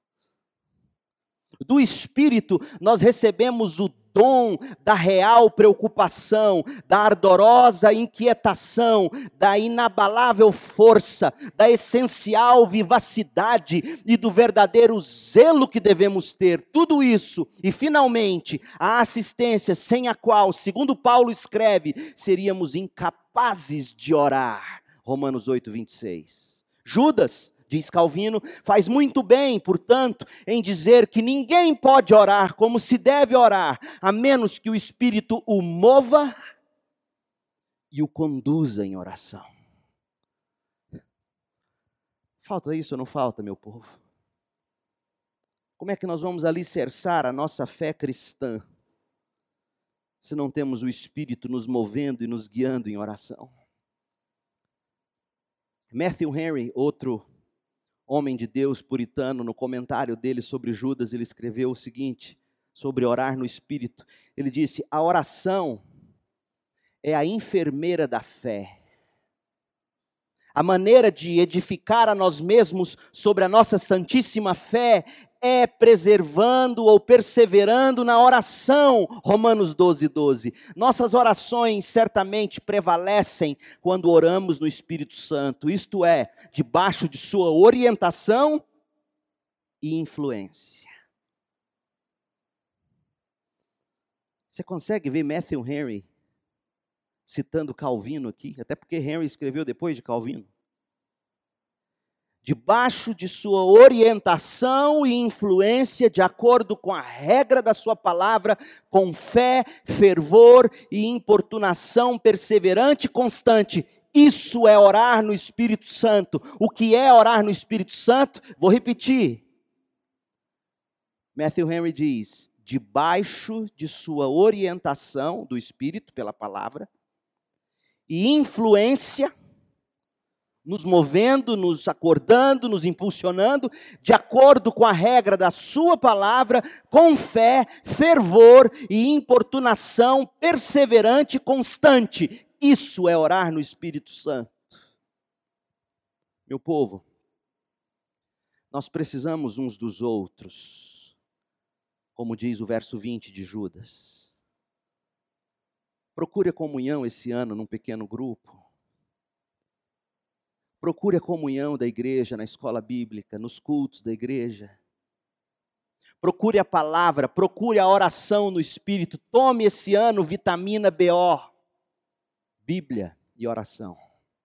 Do Espírito nós recebemos o dom da real preocupação, da ardorosa inquietação, da inabalável força, da essencial vivacidade e do verdadeiro zelo que devemos ter. Tudo isso e, finalmente, a assistência sem a qual, segundo Paulo escreve, seríamos incapazes de orar. Romanos oito, vinte e seis. Judas, diz Calvino, faz muito bem, portanto, em dizer que ninguém pode orar como se deve orar, a menos que o Espírito o mova e o conduza em oração. Falta isso ou não falta, meu povo? Como é que nós vamos alicerçar a nossa fé cristã se não temos o Espírito nos movendo e nos guiando em oração? Matthew Henry, outro homem de Deus puritano, no comentário dele sobre Judas, ele escreveu o seguinte, sobre orar no Espírito. Ele disse: a oração é a enfermeira da fé. A maneira de edificar a nós mesmos sobre a nossa santíssima fé é preservando ou perseverando na oração. Romanos doze, doze. Nossas orações certamente prevalecem quando oramos no Espírito Santo, isto é, debaixo de sua orientação e influência. Você consegue ver Matthew Henry citando Calvino aqui? Até porque Henry escreveu depois de Calvino. Debaixo de sua orientação e influência, de acordo com a regra da sua palavra, com fé, fervor e importunação perseverante e constante. Isso é orar no Espírito Santo. O que é orar no Espírito Santo? Vou repetir. Matthew Henry diz: debaixo de sua orientação do Espírito, pela palavra, e influência, nos movendo, nos acordando, nos impulsionando, de acordo com a regra da sua palavra, com fé, fervor e importunação perseverante e constante. Isso é orar no Espírito Santo. Meu povo, nós precisamos uns dos outros, como diz o verso vinte de Judas. Procure a comunhão esse ano num pequeno grupo. Procure a comunhão da igreja na escola bíblica, nos cultos da igreja. Procure a palavra, procure a oração no Espírito. Tome esse ano vitamina B O, Bíblia e oração.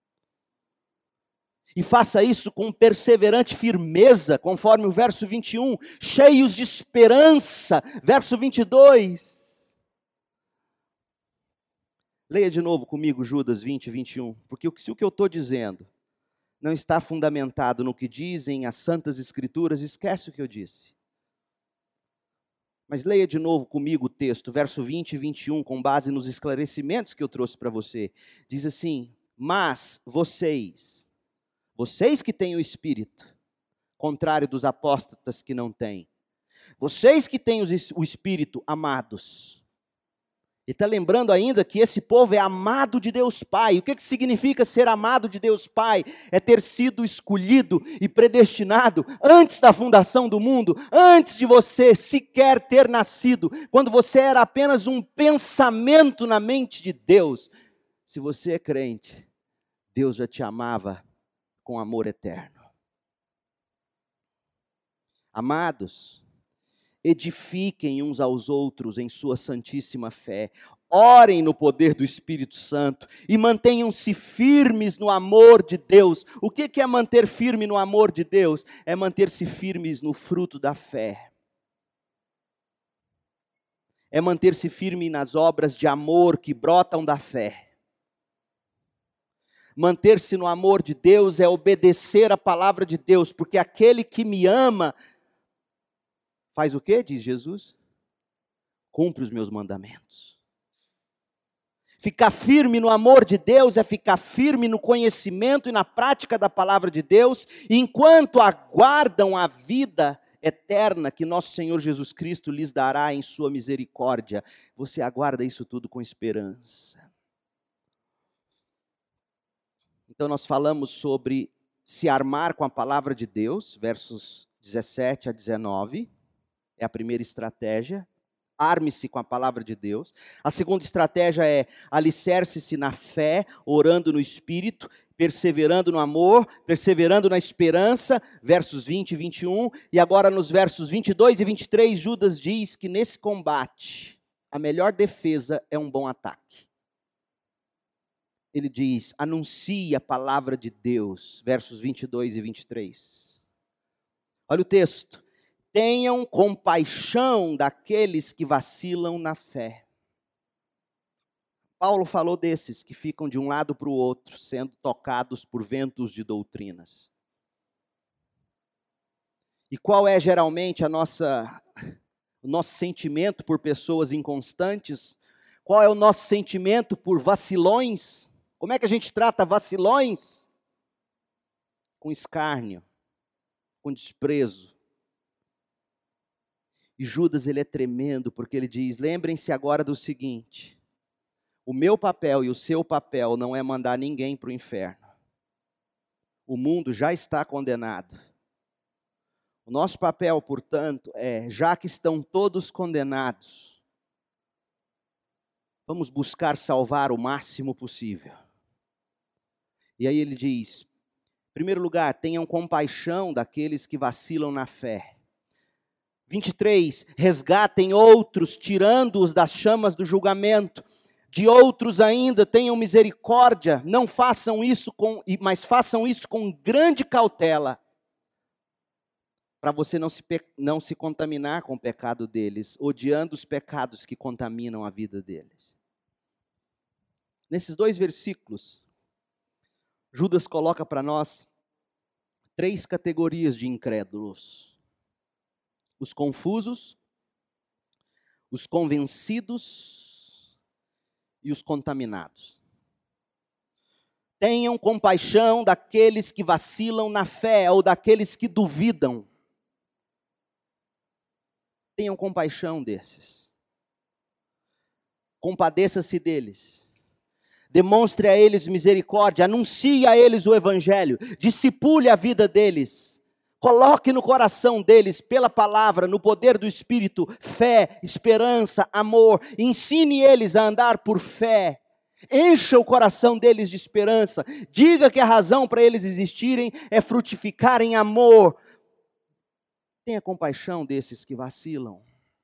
E faça isso com perseverante firmeza, conforme o verso vinte e um, cheios de esperança, verso vinte e dois. Leia de novo comigo Judas vinte, vinte e um, porque se o que eu estou dizendo não está fundamentado no que dizem as Santas Escrituras, esquece o que eu disse. Mas leia de novo comigo o texto, verso vinte e vinte e um, com base nos esclarecimentos que eu trouxe para você. Diz assim: mas vocês, vocês que têm o Espírito, contrário dos apóstatas que não têm, vocês que têm o Espírito, amados. E está lembrando ainda que esse povo é amado de Deus Pai. O que, que significa ser amado de Deus Pai? É ter sido escolhido e predestinado antes da fundação do mundo, antes de você sequer ter nascido, quando você era apenas um pensamento na mente de Deus. Se você é crente, Deus já te amava com amor eterno. Amados, edifiquem uns aos outros em sua santíssima fé, orem no poder do Espírito Santo e mantenham-se firmes no amor de Deus. O que é manter firme no amor de Deus? É manter-se firmes no fruto da fé. É manter-se firme nas obras de amor que brotam da fé. Manter-se no amor de Deus é obedecer a palavra de Deus, porque aquele que me ama faz o quê, diz Jesus? Cumpre os meus mandamentos. Ficar firme no amor de Deus é ficar firme no conhecimento e na prática da palavra de Deus, enquanto aguardam a vida eterna que nosso Senhor Jesus Cristo lhes dará em sua misericórdia. Você aguarda isso tudo com esperança. Então nós falamos sobre se armar com a palavra de Deus, versos dezessete a dezenove. É a primeira estratégia. Arme-se com a palavra de Deus. A segunda estratégia é alicerce-se na fé, orando no Espírito, perseverando no amor, perseverando na esperança, versos vinte e vinte e um. E agora nos versos vinte e dois e vinte e três, Judas diz que nesse combate, a melhor defesa é um bom ataque. Ele diz: anuncie a palavra de Deus, versos vinte e dois e vinte e três. Olha o texto. Tenham compaixão daqueles que vacilam na fé. Paulo falou desses que ficam de um lado para o outro, sendo tocados por ventos de doutrinas. E qual é geralmente a nossa, o nosso sentimento por pessoas inconstantes? Qual é o nosso sentimento por vacilões? Como é que a gente trata vacilões? Com escárnio, com desprezo. E Judas, ele é tremendo, porque ele diz, lembrem-se agora do seguinte, o meu papel e o seu papel não é mandar ninguém para o inferno. O mundo já está condenado. O nosso papel, portanto, é, já que estão todos condenados, vamos buscar salvar o máximo possível. E aí ele diz, em primeiro lugar, tenham compaixão daqueles que vacilam na fé. vinte e três, resgatem outros, tirando-os das chamas do julgamento. De outros ainda tenham misericórdia, não façam isso com, mas façam isso com grande cautela, para você não se, não se contaminar com o pecado deles, odiando os pecados que contaminam a vida deles. Nesses dois versículos, Judas coloca para nós três categorias de incrédulos: os confusos, os convencidos e os contaminados. Tenham compaixão daqueles que vacilam na fé ou daqueles que duvidam. Tenham compaixão desses. Compadeça-se deles. Demonstre a eles misericórdia. Anuncie a eles o evangelho. Discipule a vida deles. Coloque no coração deles, pela palavra, no poder do Espírito, fé, esperança, amor. Ensine eles a andar por fé. Encha o coração deles de esperança. Diga que a razão para eles existirem é frutificar em amor. Tenha compaixão desses que vacilam.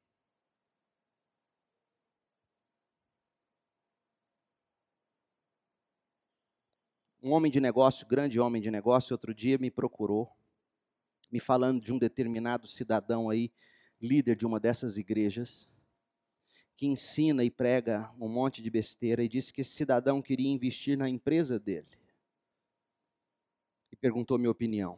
Um homem de negócio, grande homem de negócio, outro dia me procurou, me falando de um determinado cidadão aí, líder de uma dessas igrejas, que ensina e prega um monte de besteira, e disse que esse cidadão queria investir na empresa dele. E perguntou minha opinião.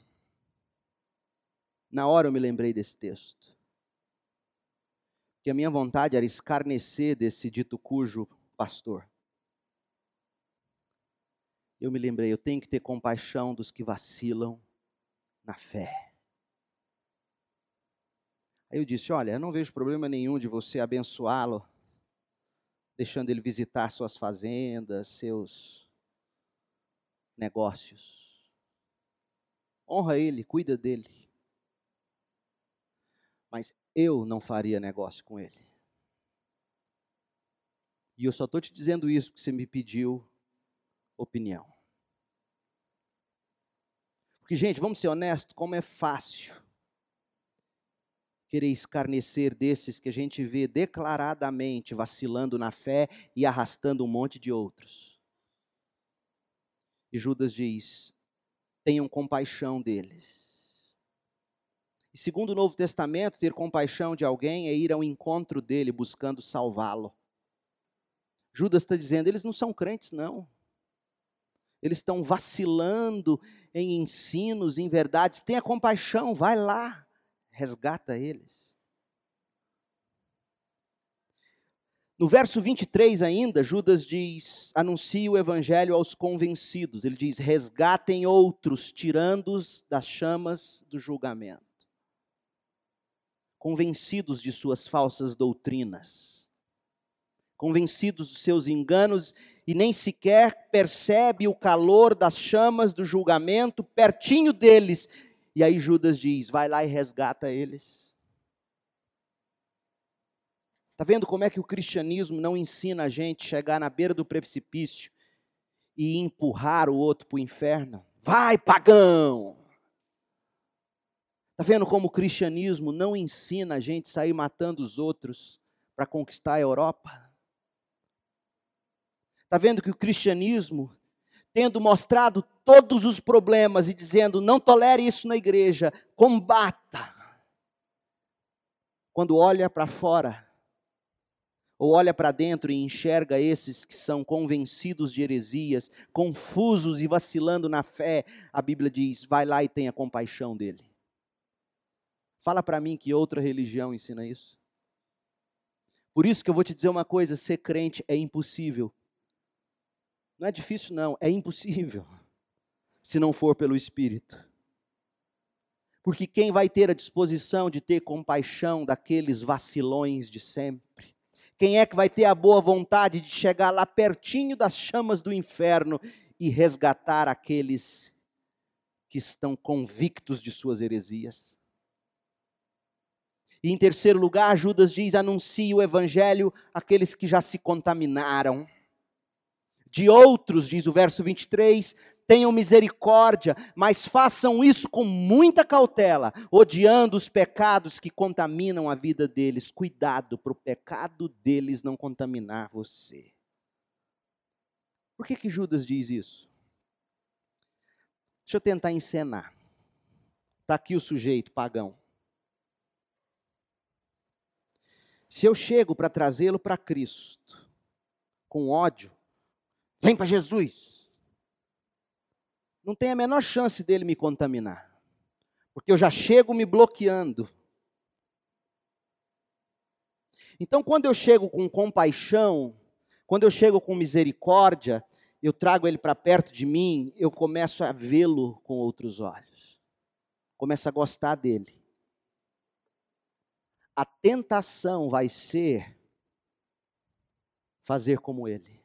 Na hora eu me lembrei desse texto. Que a minha vontade era escarnecer desse dito cujo pastor. Eu me lembrei, eu tenho que ter compaixão dos que vacilam na fé. Aí eu disse, olha, eu não vejo problema nenhum de você abençoá-lo, deixando ele visitar suas fazendas, seus negócios. Honra ele, cuida dele. Mas eu não faria negócio com ele. E eu só estou te dizendo isso porque você me pediu opinião. Porque, gente, vamos ser honestos, como é fácil querer escarnecer desses que a gente vê declaradamente vacilando na fé e arrastando um monte de outros. E Judas diz, tenham compaixão deles. E segundo o Novo Testamento, ter compaixão de alguém é ir ao encontro dele, buscando salvá-lo. Judas está dizendo, eles não são crentes não. Eles estão vacilando em ensinos, em verdades. Tenha compaixão, vai lá, resgata eles. No verso vinte e três ainda, Judas diz, anuncie o evangelho aos convencidos. Ele diz, resgatem outros, tirando-os das chamas do julgamento. Convencidos de suas falsas doutrinas. Convencidos dos seus enganos e nem sequer percebe o calor das chamas do julgamento pertinho deles. E aí Judas diz, vai lá e resgata eles. Está vendo como é que o cristianismo não ensina a gente a chegar na beira do precipício e empurrar o outro para o inferno? Vai, pagão! Está vendo como o cristianismo não ensina a gente a sair matando os outros para conquistar a Europa? Está vendo que o cristianismo, tendo mostrado todos os problemas e dizendo, não tolere isso na igreja, combata. Quando olha para fora, ou olha para dentro e enxerga esses que são convencidos de heresias, confusos e vacilando na fé, a Bíblia diz, vai lá e tenha compaixão dele. Fala para mim que outra religião ensina isso. Por isso que eu vou te dizer uma coisa, ser crente é impossível. Não é difícil não, é impossível, se não for pelo Espírito. Porque quem vai ter a disposição de ter compaixão daqueles vacilões de sempre? Quem é que vai ter a boa vontade de chegar lá pertinho das chamas do inferno e resgatar aqueles que estão convictos de suas heresias? E em terceiro lugar, Judas diz, anuncie o evangelho àqueles que já se contaminaram. De outros, diz o verso vinte e três, tenham misericórdia, mas façam isso com muita cautela, odiando os pecados que contaminam a vida deles. Cuidado para o pecado deles não contaminar você. Por que que Judas diz isso? Deixa eu tentar encenar. Está aqui o sujeito pagão. Se eu chego para trazê-lo para Cristo, com ódio, vem para Jesus, não tem a menor chance dele me contaminar, porque eu já chego me bloqueando. Então, quando eu chego com compaixão, quando eu chego com misericórdia, eu trago ele para perto de mim, eu começo a vê-lo com outros olhos, começo a gostar dele. A tentação vai ser fazer como ele.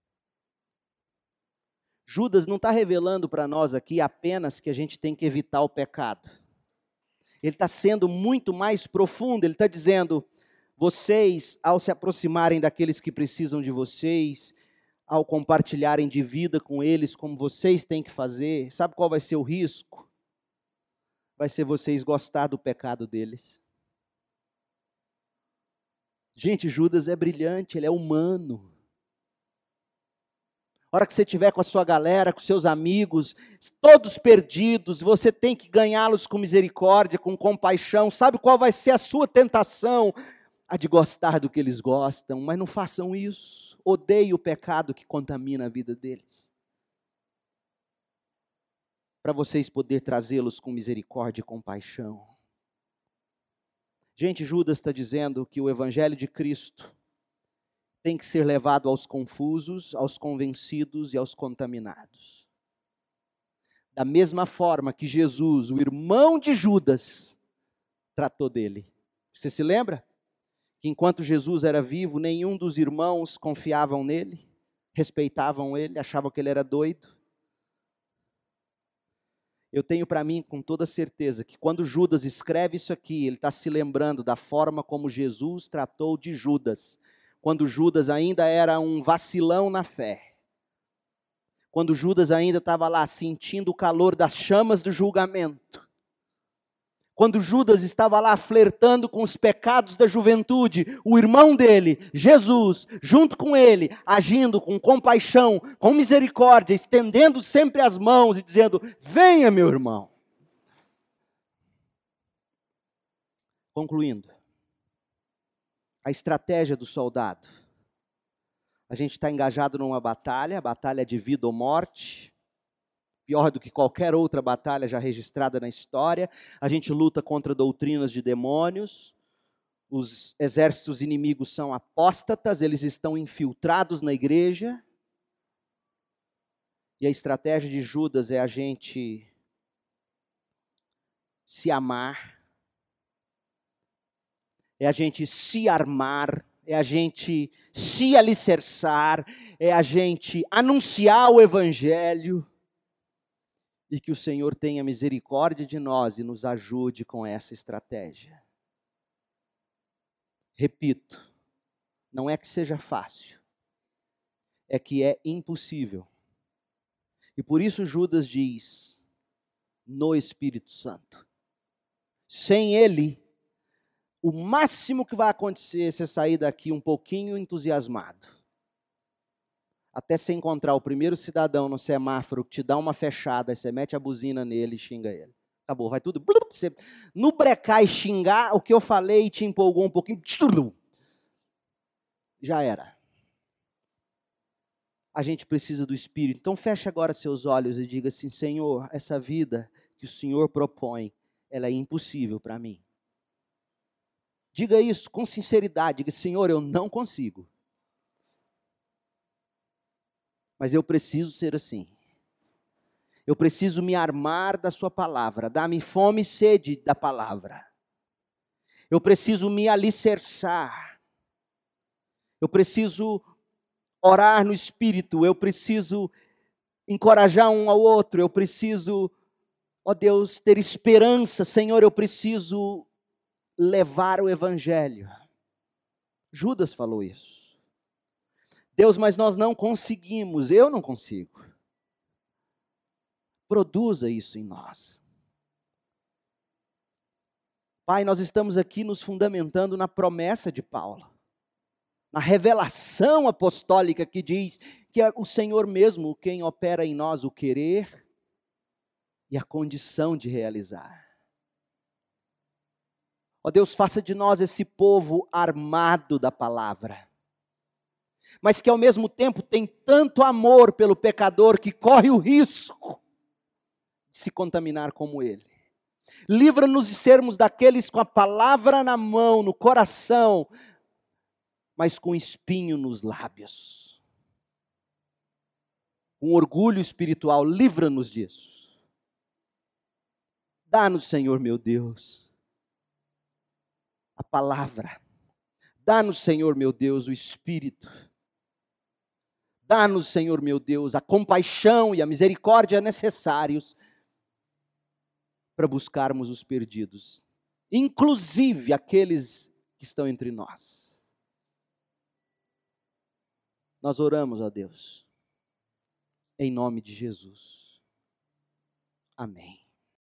Judas não está revelando para nós aqui apenas que a gente tem que evitar o pecado. Ele está sendo muito mais profundo, ele está dizendo, vocês, ao se aproximarem daqueles que precisam de vocês, ao compartilharem de vida com eles, como vocês têm que fazer, sabe qual vai ser o risco? Vai ser vocês gostar do pecado deles. Gente, Judas é brilhante, ele é humano. A hora que você estiver com a sua galera, com seus amigos, todos perdidos, você tem que ganhá-los com misericórdia, com compaixão. Sabe qual vai ser a sua tentação? A de gostar do que eles gostam, mas não façam isso. Odeie o pecado que contamina a vida deles. Para vocês poderem trazê-los com misericórdia e compaixão. Gente, Judas está dizendo que o Evangelho de Cristo tem que ser levado aos confusos, aos convencidos e aos contaminados. Da mesma forma que Jesus, o irmão de Judas, tratou dele. Você se lembra? Que enquanto Jesus era vivo, nenhum dos irmãos confiavam nele, respeitavam ele, achavam que ele era doido. Eu tenho para mim com toda certeza que quando Judas escreve isso aqui, ele está se lembrando da forma como Jesus tratou de Judas, quando Judas ainda era um vacilão na fé, quando Judas ainda estava lá sentindo o calor das chamas do julgamento, quando Judas estava lá flertando com os pecados da juventude, o irmão dele, Jesus, junto com ele, agindo com compaixão, com misericórdia, estendendo sempre as mãos e dizendo, venha meu irmão. Concluindo, a estratégia do soldado. A gente está engajado numa batalha, batalha de vida ou morte, pior do que qualquer outra batalha já registrada na história. A gente luta contra doutrinas de demônios, os exércitos inimigos são apóstatas, eles estão infiltrados na igreja. E a estratégia de Judas é a gente se amar, é a gente se armar, é a gente se alicerçar, é a gente anunciar o Evangelho, e que o Senhor tenha misericórdia de nós e nos ajude com essa estratégia. Repito, não é que seja fácil, é que é impossível. E por isso Judas diz, no Espírito Santo. Sem Ele, o máximo que vai acontecer é você sair daqui um pouquinho entusiasmado. Até você encontrar o primeiro cidadão no semáforo que te dá uma fechada, você mete a buzina nele e xinga ele. Acabou, vai tudo. Você, no brecar e xingar, o que eu falei te empolgou um pouquinho. Já era. A gente precisa do Espírito. Então feche agora seus olhos e diga assim, Senhor, essa vida que o Senhor propõe, ela é impossível para mim. Diga isso com sinceridade, diga: Senhor, eu não consigo. Mas eu preciso ser assim. Eu preciso me armar da sua palavra, dá-me fome e sede da palavra. Eu preciso me alicerçar. Eu preciso orar no Espírito, eu preciso encorajar um ao outro, eu preciso, ó Deus, ter esperança, Senhor, eu preciso levar o Evangelho. Judas falou isso. Deus, mas nós não conseguimos, eu não consigo. Produza isso em nós. Pai, nós estamos aqui nos fundamentando na promessa de Paulo, na revelação apostólica que diz que é o Senhor mesmo quem opera em nós o querer e a condição de realizar. Ó Deus, faça de nós esse povo armado da palavra, mas que ao mesmo tempo tem tanto amor pelo pecador que corre o risco de se contaminar como ele. Livra-nos de sermos daqueles com a palavra na mão, no coração, mas com espinho nos lábios. Com orgulho espiritual, livra-nos disso. Dá-nos, Senhor meu Deus, a palavra. Dá-nos, Senhor meu Deus, o Espírito. Dá-nos, Senhor meu Deus, a compaixão e a misericórdia necessários para buscarmos os perdidos, inclusive aqueles que estão entre nós. Nós oramos a Deus, em nome de Jesus. Amém.